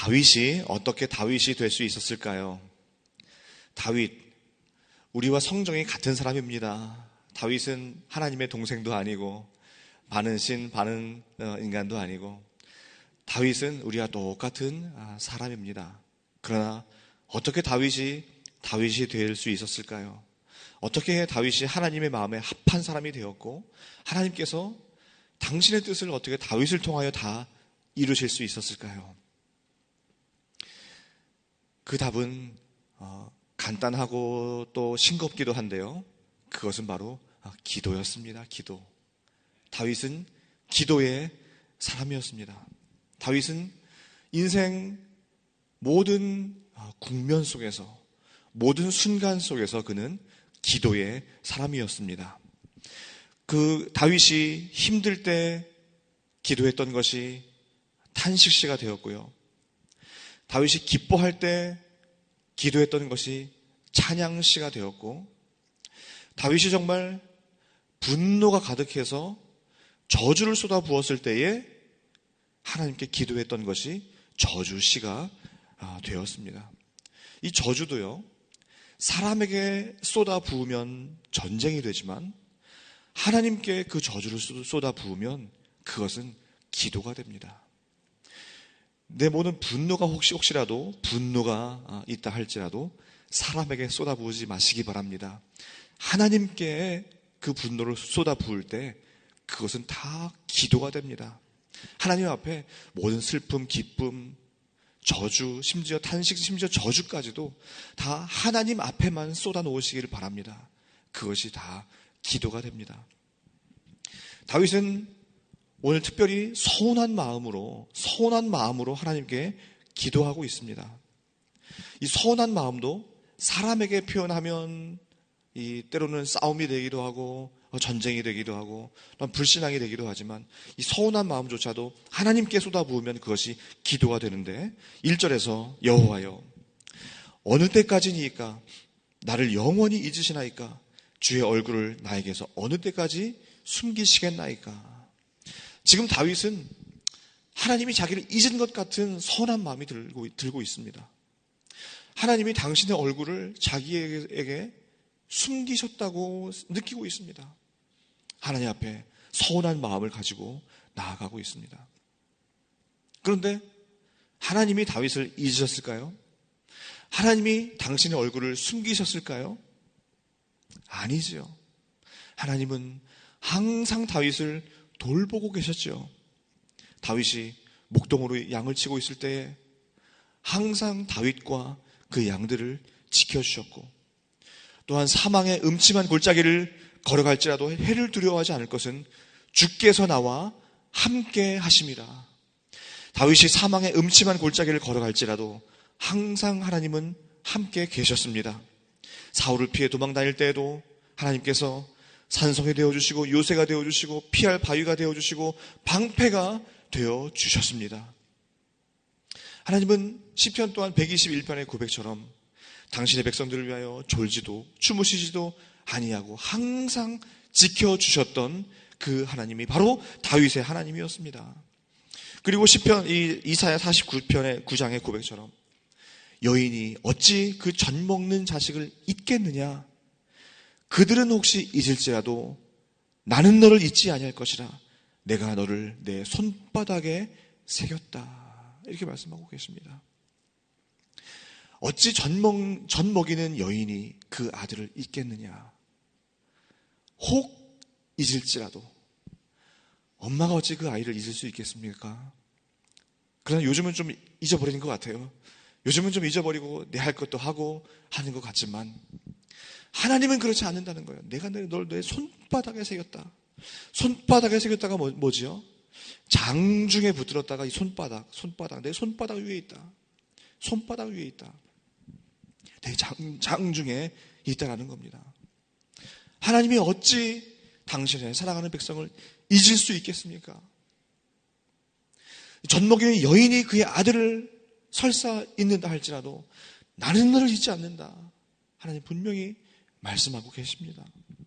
다윗이 어떻게 다윗이 될 수 있었을까요? 다윗, 우리와 성정이 같은 사람입니다. 다윗은 하나님의 동생도 아니고 반은 신, 반은 인간도 아니고 다윗은 우리와 똑같은 사람입니다. 그러나 어떻게 다윗이 될 수 있었을까요? 어떻게 다윗이 하나님의 마음에 합한 사람이 되었고 하나님께서 당신의 뜻을 어떻게 다윗을 통하여 다 이루실 수 있었을까요? 그 답은 간단하고 또 싱겁기도 한데요. 그것은 바로 기도였습니다. 기도. 다윗은 기도의 사람이었습니다. 다윗은 인생 모든 국면 속에서 모든 순간 속에서 그는 기도의 사람이었습니다. 그 다윗이 힘들 때 기도했던 것이 탄식시가 되었고요. 다윗이 기뻐할 때 기도했던 것이 찬양시가 되었고, 다윗이 정말 분노가 가득해서 저주를 쏟아 부었을 때에 하나님께 기도했던 것이 저주시가 되었습니다. 이 저주도요, 사람에게 쏟아 부으면 전쟁이 되지만 하나님께 그 저주를 쏟아 부으면 그것은 기도가 됩니다. 내 모든 분노가 혹시라도 분노가 있다 할지라도 사람에게 쏟아 부으지 마시기 바랍니다. 하나님께 그 분노를 쏟아 부을 때 그것은 다 기도가 됩니다. 하나님 앞에 모든 슬픔, 기쁨, 저주, 심지어 탄식, 심지어 저주까지도 다 하나님 앞에만 쏟아 놓으시기를 바랍니다. 그것이 다 기도가 됩니다. 다윗은 오늘 특별히 서운한 마음으로 하나님께 기도하고 있습니다. 이 서운한 마음도 사람에게 표현하면 때로는 싸움이 되기도 하고 전쟁이 되기도 하고 또한 불신앙이 되기도 하지만 이 서운한 마음조차도 하나님께 쏟아부으면 그것이 기도가 되는데 1절에서 여호와여 어느 때까지니까 나를 영원히 잊으시나이까 주의 얼굴을 나에게서 어느 때까지 숨기시겠나이까. 지금 다윗은 하나님이 자기를 잊은 것 같은 서운한 마음이 들고 있습니다. 하나님이 당신의 얼굴을 자기에게 숨기셨다고 느끼고 있습니다. 하나님 앞에 서운한 마음을 가지고 나아가고 있습니다. 그런데 하나님이 다윗을 잊으셨을까요? 하나님이 당신의 얼굴을 숨기셨을까요? 아니지요. 하나님은 항상 다윗을 돌보고 계셨죠. 다윗이 목동으로 양을 치고 있을 때에 항상 다윗과 그 양들을 지켜주셨고, 또한 사망의 음침한 골짜기를 걸어갈지라도 해를 두려워하지 않을 것은 주께서 나와 함께 하심이라. 다윗이 사망의 음침한 골짜기를 걸어갈지라도 항상 하나님은 함께 계셨습니다. 사울을 피해 도망 다닐 때에도 하나님께서 산성이 되어주시고 요새가 되어주시고 피할 바위가 되어주시고 방패가 되어주셨습니다. 하나님은 시편 또한 121편의 고백처럼 당신의 백성들을 위하여 졸지도 주무시지도 아니하고 항상 지켜주셨던 그 하나님이 바로 다윗의 하나님이었습니다. 그리고 시편 이사야 49편의 9장의 고백처럼 여인이 어찌 그 젖 먹는 자식을 잊겠느냐. 그들은 혹시 잊을지라도 나는 너를 잊지 아니할 것이라. 내가 너를 내 손바닥에 새겼다. 이렇게 말씀하고 계십니다. 어찌 젖 먹이는 여인이 그 아들을 잊겠느냐. 혹 잊을지라도 엄마가 어찌 그 아이를 잊을 수 있겠습니까? 그러나 요즘은 좀 잊어버리는 것 같아요. 요즘은 좀 잊어버리고 내 할 것도 하고 하는 것 같지만 하나님은 그렇지 않는다는 거예요. 내가 널 내 손바닥에 새겼다. 손바닥에 새겼다가 뭐지요? 장중에 붙들었다가 이 손바닥 내 손바닥 위에 있다. 손바닥 위에 있다. 내 장중에 있다라는 겁니다. 하나님이 어찌 당신의 사랑하는 백성을 잊을 수 있겠습니까? 젖먹이는 여인이 그의 아들을 설사 잊는다 할지라도 나는 너를 잊지 않는다. 하나님 분명히 말씀하고 계십니다.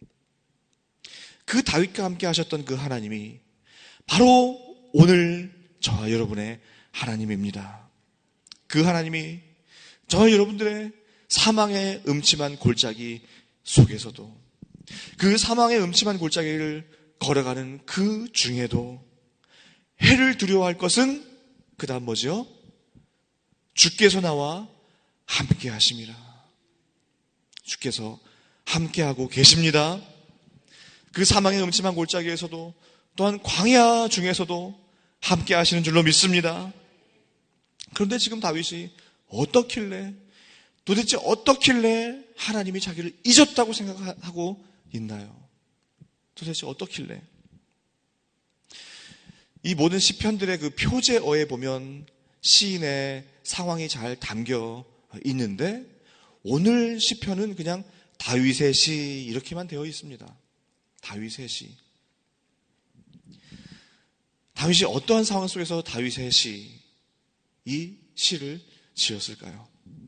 그 다윗과 함께 하셨던 그 하나님이 바로 오늘 저와 여러분의 하나님입니다. 그 하나님이 저와 여러분들의 사망의 음침한 골짜기 속에서도, 그 사망의 음침한 골짜기를 걸어가는 그 중에도 해를 두려워할 것은 그 다음 뭐죠? 주께서 나와 함께 하심이라. 주께서 함께하고 계십니다. 그 사망의 음침한 골짜기에서도, 또한 광야 중에서도 함께 하시는 줄로 믿습니다. 그런데 지금 다윗이 도대체 어떻길래 하나님이 자기를 잊었다고 생각하고 있나요? 도대체 어떻길래? 이 모든 시편들의 그 표제어에 보면 시인의 상황이 잘 담겨 있는데, 오늘 시편은 그냥 다윗의 시 이렇게만 되어 있습니다. 다윗의 시. 다윗이 어떠한 상황 속에서 다윗의 이 시를 지었을까요?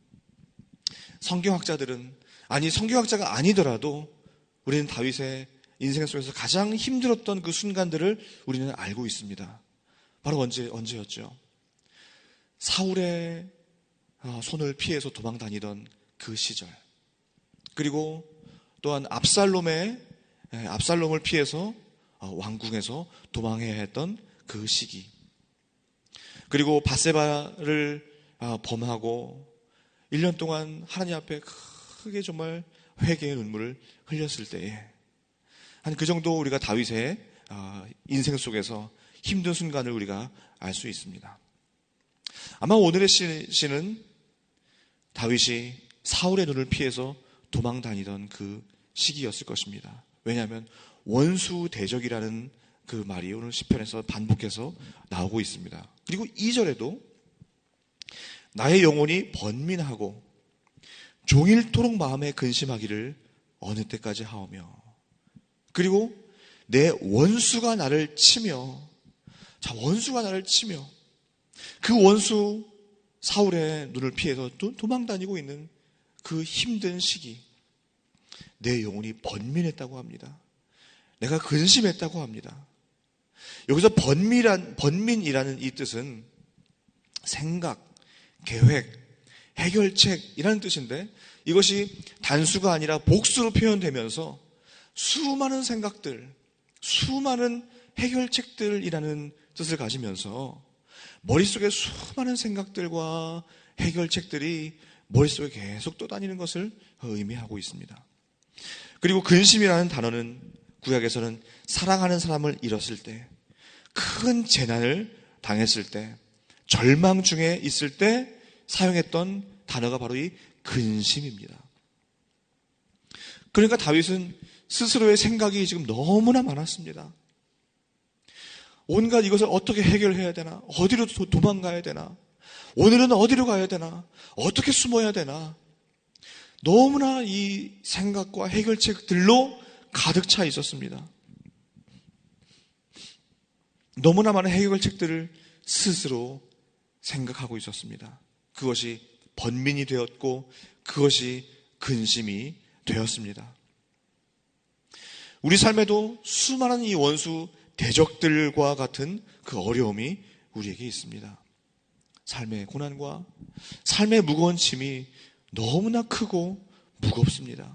성경학자들은, 성경학자가 아니더라도 우리는 다윗의 인생 속에서 가장 힘들었던 그 순간들을 우리는 알고 있습니다. 바로 언제였죠? 사울의 손을 피해서 도망 다니던 그 시절. 그리고 또한 압살롬을 피해서 왕궁에서 도망해야 했던 그 시기. 그리고 밧세바를 범하고 1년 동안 하나님 앞에 크게 정말 회개의 눈물을 흘렸을 때에, 한 그 정도 우리가 다윗의 인생 속에서 힘든 순간을 우리가 알 수 있습니다. 아마 오늘의 시는 다윗이 사울의 눈을 피해서 도망 다니던 그 시기였을 것입니다. 왜냐하면 원수 대적이라는 그 말이 오늘 시편에서 반복해서 나오고 있습니다. 그리고 2절에도 나의 영혼이 번민하고 종일토록 마음에 근심하기를 어느 때까지 하오며, 그리고 내 원수가 나를 치며, 원수가 나를 치며, 그 원수 사울의 눈을 피해서 도망 다니고 있는 그 힘든 시기, 내 영혼이 번민했다고 합니다. 내가 근심했다고 합니다. 여기서 번민이라는 이 뜻은 생각, 계획, 해결책이라는 뜻인데, 이것이 단수가 아니라 복수로 표현되면서 수많은 생각들, 수많은 해결책들이라는 뜻을 가지면서 머릿속에 수많은 생각들과 해결책들이 머릿속에 계속 떠다니는 것을 의미하고 있습니다. 그리고 근심이라는 단어는 구약에서는 사랑하는 사람을 잃었을 때, 큰 재난을 당했을 때, 절망 중에 있을 때 사용했던 단어가 바로 이 근심입니다. 그러니까 다윗은 스스로의 생각이 지금 너무나 많았습니다. 온갖 이것을 어떻게 해결해야 되나? 어디로 도망가야 되나? 오늘은 어디로 가야 되나? 어떻게 숨어야 되나? 너무나 이 생각과 해결책들로 가득 차 있었습니다. 너무나 많은 해결책들을 스스로 생각하고 있었습니다. 그것이 번민이 되었고 그것이 근심이 되었습니다. 우리 삶에도 수많은 이 원수 대적들과 같은 그 어려움이 우리에게 있습니다. 삶의 고난과 삶의 무거운 짐이 너무나 크고 무겁습니다.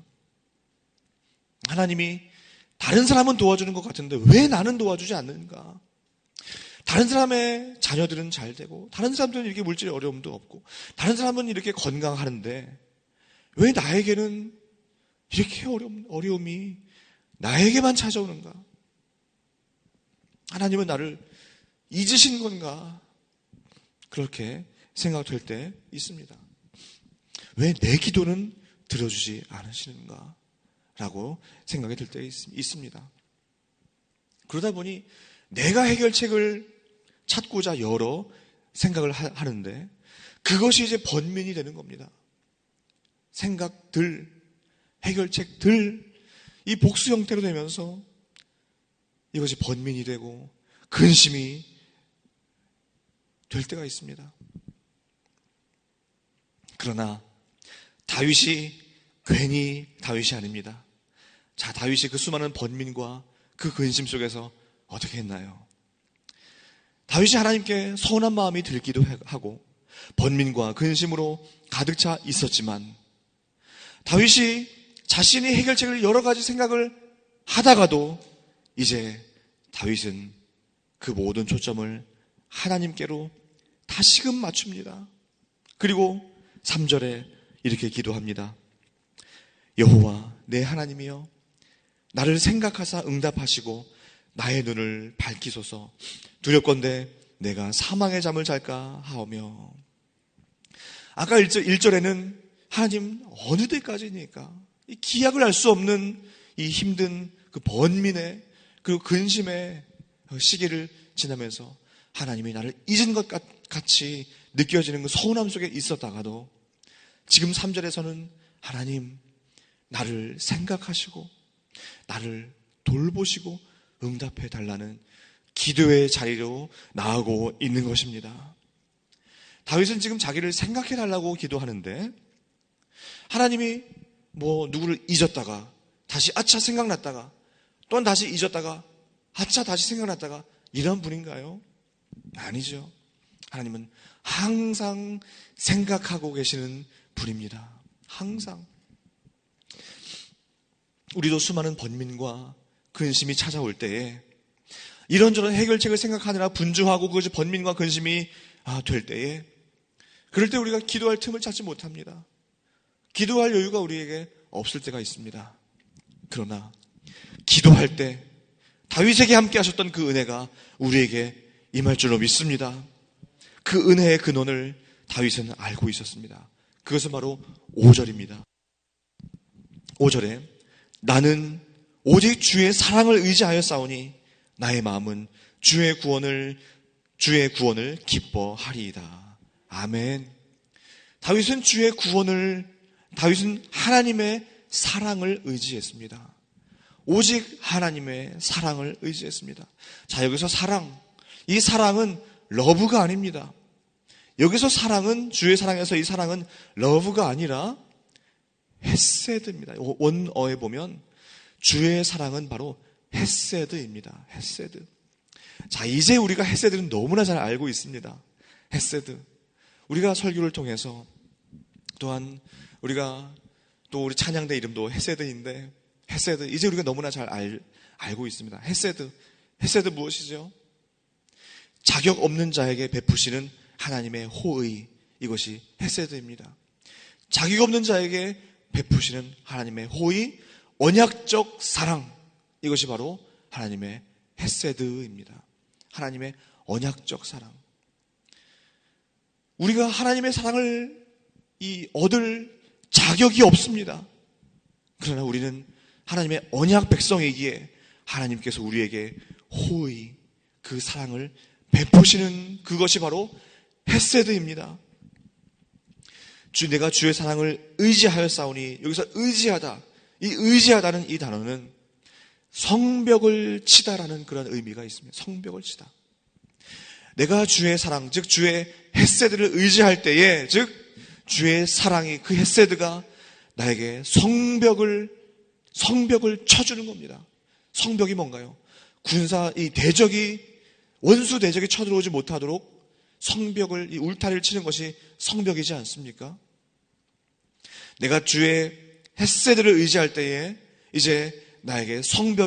하나님이 다른 사람은 도와주는 것 같은데 왜 나는 도와주지 않는가? 다른 사람의 자녀들은 잘 되고 다른 사람들은 이렇게 물질 어려움도 없고 다른 사람은 이렇게 건강하는데 왜 나에게는 이렇게 어려움이 나에게만 찾아오는가? 하나님은 나를 잊으신 건가? 그렇게 생각될 때 있습니다. 왜 내 기도는 들어주지 않으시는가? 라고 생각이 들 때 있습니다. 그러다 보니 내가 해결책을 찾고자 여러 생각을 하는데 그것이 이제 번민이 되는 겁니다. 생각들, 해결책들, 이 복수 형태로 되면서 이것이 번민이 되고 근심이 될 때가 있습니다. 그러나 다윗이 괜히 다윗이 아닙니다. 자, 다윗이 그 수많은 번민과 그 근심 속에서 어떻게 했나요? 다윗이 하나님께 서운한 마음이 들기도 하고 번민과 근심으로 가득 차 있었지만 다윗이 자신이 해결책을 여러 가지 생각을 하다가도 이제 다윗은 그 모든 초점을 하나님께로 다시금 맞춥니다. 그리고 3절에 이렇게 기도합니다. 여호와 내 하나님이여 나를 생각하사 응답하시고 나의 눈을 밝히소서. 두렵건대 내가 사망의 잠을 잘까 하오며. 아까 1절에는 하나님 어느 때까지니까 이 기약을 알 수 없는 이 힘든 그 번민의 그 근심의 시기를 지나면서 하나님이 나를 잊은 것 같이 느껴지는 그 서운함 속에 있었다가도 지금 3절에서는 하나님 나를 생각하시고 나를 돌보시고 응답해 달라는 기도의 자리로 나아가고 있는 것입니다. 다윗은 지금 자기를 생각해 달라고 기도하는데 하나님이 누구를 잊었다가 다시 아차 생각났다가 또한 다시 잊었다가 아차 다시 생각났다가 이런 분인가요? 아니죠. 하나님은 항상 생각하고 계시는 분입니다. 항상. 우리도 수많은 번민과 근심이 찾아올 때에 이런저런 해결책을 생각하느라 분주하고 그것이 번민과 근심이 될 때에 그럴 때 우리가 기도할 틈을 찾지 못합니다. 기도할 여유가 우리에게 없을 때가 있습니다. 그러나 기도할 때 다윗에게 함께 하셨던 그 은혜가 우리에게 임할 줄로 믿습니다. 그 은혜의 근원을 다윗은 알고 있었습니다. 그것은 바로 5절입니다. 5절에 나는 오직 주의 사랑을 의지하여 싸우니 나의 마음은 주의 구원을 기뻐하리이다. 아멘. 다윗은 다윗은 하나님의 사랑을 의지했습니다. 오직 하나님의 사랑을 의지했습니다. 자, 여기서 이 사랑은 러브가 아닙니다. 여기서 주의 사랑에서 이 사랑은 러브가 아니라 헤세드입니다. 원어에 보면 주의 사랑은 바로 헤세드입니다. 헤세드. 자, 이제 우리가 헤세드는 너무나 잘 알고 있습니다. 헤세드. 우리가 설교를 통해서 또한 우리가 또 우리 찬양대 이름도 헤세드인데 헤세드 이제 우리가 너무나 잘 알고 있습니다. 헤세드 무엇이죠? 자격 없는 자에게 베푸시는 하나님의 호의, 이것이 헤세드입니다. 자격 없는 자에게 베푸시는 하나님의 호의, 언약적 사랑, 이것이 바로 하나님의 헤세드입니다. 하나님의 언약적 사랑. 우리가 하나님의 사랑을 얻을 자격이 없습니다. 그러나 우리는 하나님의 언약 백성이기에 하나님께서 우리에게 호의, 그 사랑을 베푸시는 그것이 바로 헤세드입니다. 내가 주의 사랑을 의지하여 싸우니, 여기서 의지하다, 이 의지하다는 이 단어는 성벽을 치다라는 그런 의미가 있습니다. 성벽을 치다. 내가 주의 사랑, 즉 주의 헤세드를 의지할 때에, 즉 주의 사랑이, 그 헤세드가 나에게 성벽을 쳐주는 겁니다. 성벽이 뭔가요? 원수 대적이 쳐들어오지 못하도록 성벽을, 이 울타리를 치는 것이 성벽이지 않습니까? 내가 주의 헤세드를 의지할 때에 이제 나에게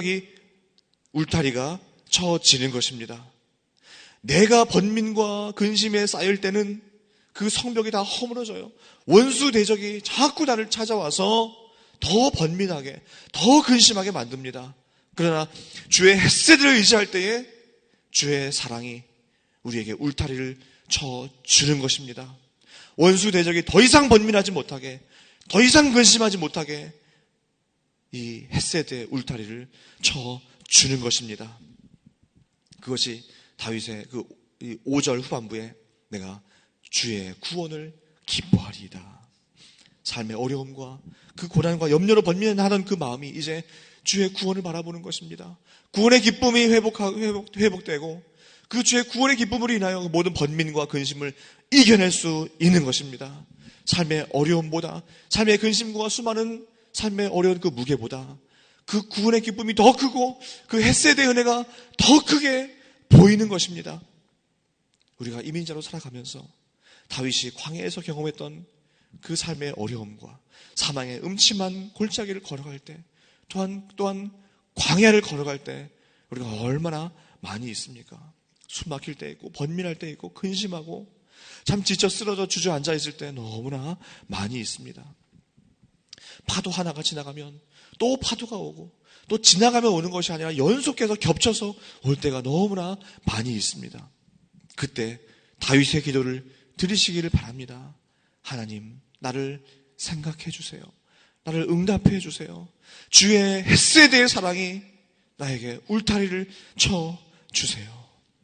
울타리가 쳐지는 것입니다. 내가 번민과 근심에 쌓일 때는 그 성벽이 다 허물어져요. 원수 대적이 자꾸 나를 찾아와서 더 번민하게, 더 근심하게 만듭니다. 그러나 주의 헤세드를 의지할 때에 주의 사랑이 우리에게 울타리를 쳐주는 것입니다. 원수 대적이 더 이상 번민하지 못하게, 더 이상 근심하지 못하게 이 헤세드의 울타리를 쳐주는 것입니다. 그것이 다윗의 그 5절 후반부에 내가 주의 구원을 기뻐하리이다. 삶의 어려움과 그 고난과 염려로 번민하던 그 마음이 이제 주의 구원을 바라보는 것입니다. 구원의 기쁨이 회복되고 그 주의 구원의 기쁨으로 인하여 모든 번민과 근심을 이겨낼 수 있는 것입니다. 삶의 어려움보다, 삶의 근심과 수많은 삶의 어려운 그 무게보다 그 구원의 기쁨이 더 크고 그 헤세드의 은혜가 더 크게 보이는 것입니다. 우리가 이민자로 살아가면서 다윗이 광야에서 경험했던 그 삶의 어려움과 사망의 음침한 골짜기를 걸어갈 때, 또한 광야를 걸어갈 때 우리가 얼마나 많이 있습니까? 숨 막힐 때 있고, 번민할 때 있고, 근심하고, 참 지쳐 쓰러져 주저앉아 있을 때 너무나 많이 있습니다. 파도 하나가 지나가면 또 파도가 오고, 또 지나가면 오는 것이 아니라 연속해서 겹쳐서 올 때가 너무나 많이 있습니다. 그때 다윗의 기도를 들으시기를 바랍니다. 하나님, 나를 생각해 주세요. 나를 응답해 주세요. 주의 헷세대의 사랑이 나에게 울타리를 쳐 주세요.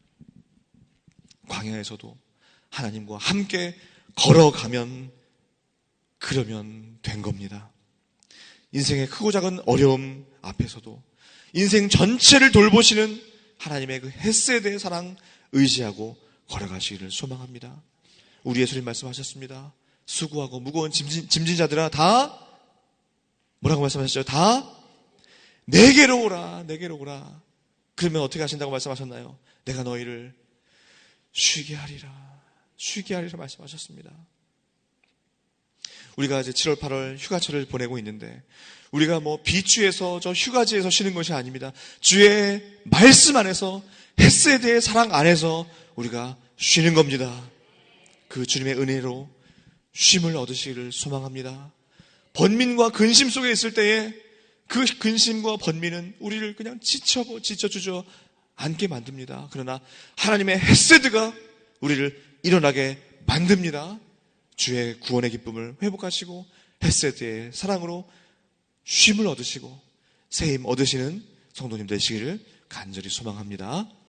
광야에서도 하나님과 함께 걸어가면 그러면 된 겁니다. 인생의 크고 작은 어려움 앞에서도 인생 전체를 돌보시는 하나님의 그 헷세대의 사랑 의지하고 걸어가시기를 소망합니다. 우리 예수님 말씀하셨습니다. 수고하고 무거운 짐진 자들아 다 뭐라고 말씀하셨죠? 다 내게로 오라, 내게로 오라. 그러면 어떻게 하신다고 말씀하셨나요? 내가 너희를 쉬게 하리라, 쉬게 하리라 말씀하셨습니다. 우리가 이제 7월, 8월 휴가철을 보내고 있는데 우리가 비추에서 저 휴가지에서 쉬는 것이 아닙니다. 주의 말씀 안에서 헷세대의 사랑 안에서 우리가 쉬는 겁니다. 그 주님의 은혜로 쉼을 얻으시기를 소망합니다. 번민과 근심 속에 있을 때에 그 근심과 번민은 우리를 그냥 지쳐주저 않게 만듭니다. 그러나 하나님의 헷세드가 우리를 일어나게 만듭니다. 주의 구원의 기쁨을 회복하시고 헷세드의 사랑으로 쉼을 얻으시고 새 힘 얻으시는 성도님 되시기를 간절히 소망합니다.